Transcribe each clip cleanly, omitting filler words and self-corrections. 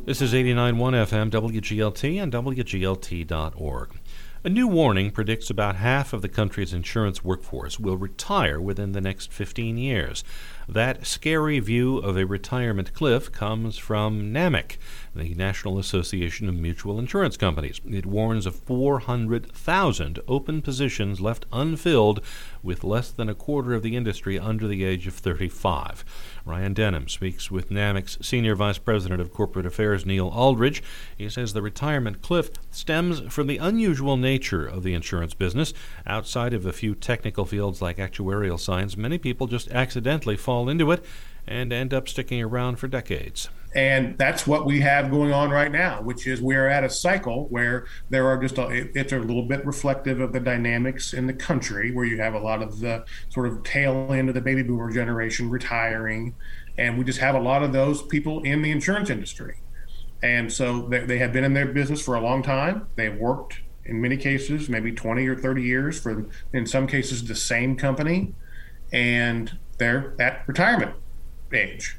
This is 89.1 FM, WGLT, and WGLT.org. A new warning predicts about half of the country's insurance workforce will retire within the next 15 years. That scary view of a retirement cliff comes from NAMIC, the National Association of Mutual Insurance Companies. It warns of 400,000 open positions left unfilled, with less than a quarter of the industry under the age of 35. Ryan Denham speaks with NAMIC's Senior Vice President of Corporate Affairs, Neil Aldridge. He says the retirement cliff stems from the unusual nature of the insurance business. Outside of a few technical fields like actuarial science, many people just accidentally fall into it and end up sticking around for decades. And that's what we have going on right now, which is we're at a cycle where there are it's a little bit reflective of the dynamics in the country, where you have a lot of the sort of tail end of the baby boomer generation retiring. And we just have a lot of those people in the insurance industry. And so they have been in their business for a long time. They've worked, in many cases, maybe 20 or 30 years for, in some cases, the same company. And they're at retirement age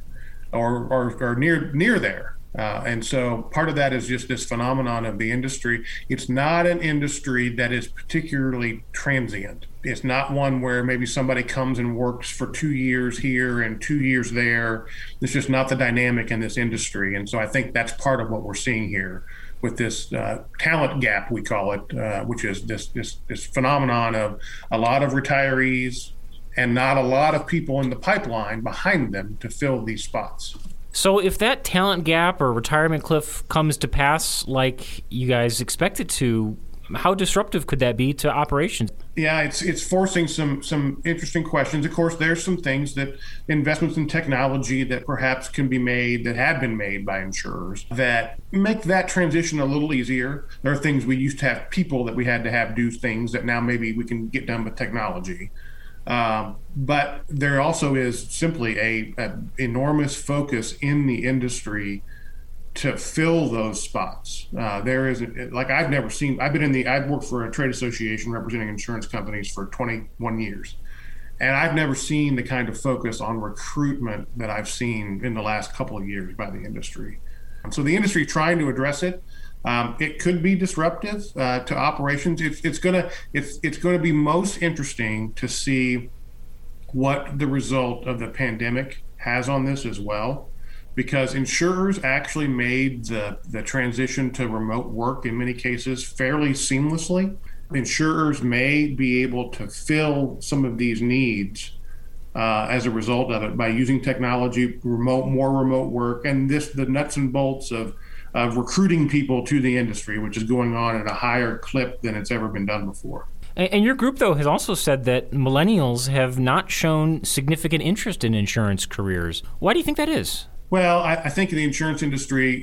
or near there. And so part of that is just this phenomenon of the industry. It's not an industry that is particularly transient. It's not one where maybe somebody comes and works for 2 years here and 2 years there. It's just not the dynamic in this industry. And so I think that's part of what we're seeing here with this talent gap, we call it, which is this phenomenon of a lot of retirees and not a lot of people in the pipeline behind them to fill these spots. So if that talent gap or retirement cliff comes to pass like you guys expect it to, how disruptive could that be to operations? Yeah, it's forcing some interesting questions. Of course, there's some things that investments in technology that perhaps can be made, that have been made by insurers, that make that transition a little easier. There are things we used to have people that we had to have do things that now maybe we can get done with technology. But there also is simply a enormous focus in the industry to fill those spots. There is, like I've never seen, I've worked for a trade association representing insurance companies for 21 years. And I've never seen the kind of focus on recruitment that I've seen in the last couple of years by the industry. And so the industry trying to address it. It could be disruptive to operations. It's gonna be most interesting to see what the result of the pandemic has on this as well, because insurers actually made the transition to remote work in many cases fairly seamlessly. Insurers may be able to fill some of these needs as a result of it by using technology, more remote work, and the nuts and bolts of recruiting people to the industry, which is going on at a higher clip than it's ever been done before. And your group, though, has also said that millennials have not shown significant interest in insurance careers. Why do you think that is? Well, I think the insurance industry,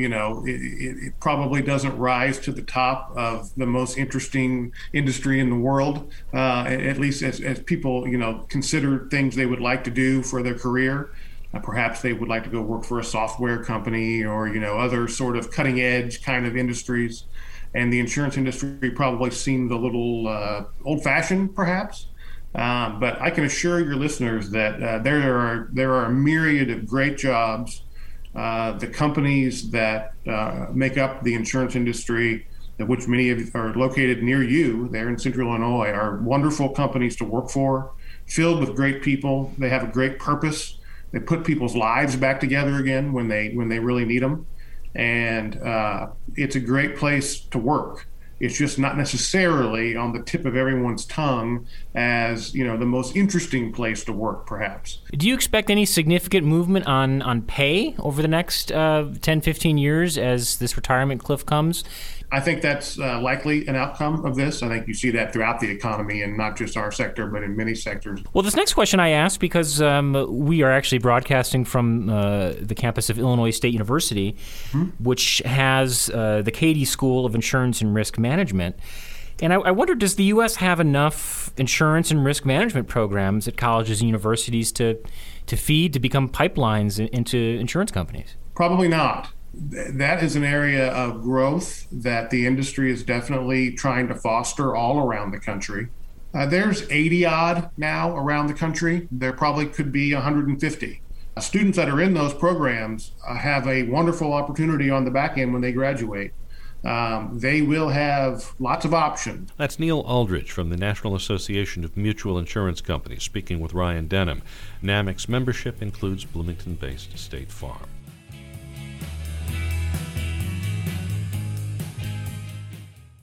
it probably doesn't rise to the top of the most interesting industry in the world, at least as people, consider things they would like to do for their career. Perhaps they would like to go work for a software company or, other sort of cutting edge kind of industries. And the insurance industry probably seems a little old fashioned, perhaps. But I can assure your listeners that there are a myriad of great jobs. The companies that make up the insurance industry, of which many of are located near you there in Central Illinois, are wonderful companies to work for, filled with great people. They have a great purpose. They put people's lives back together again when they really need them. And it's a great place to work. It's just not necessarily on the tip of everyone's tongue as, the most interesting place to work, perhaps. Do you expect any significant movement on pay over the next 10, 15 years as this retirement cliff comes? I think that's likely an outcome of this. I think you see that throughout the economy and not just our sector, but in many sectors. Well, this next question I asked because we are actually broadcasting from the campus of Illinois State University, which has the Cady School of Insurance and Risk Management. And I wonder, does the U.S. have enough insurance and risk management programs at colleges and universities to become pipelines into insurance companies? Probably not. That is an area of growth that the industry is definitely trying to foster all around the country. There's 80 odd now around the country. There probably could be 150. students that are in those programs have a wonderful opportunity on the back end when they graduate. They will have lots of options. That's Neil Aldrich from the National Association of Mutual Insurance Companies speaking with Ryan Denham. NAMIC's membership includes Bloomington-based State Farm.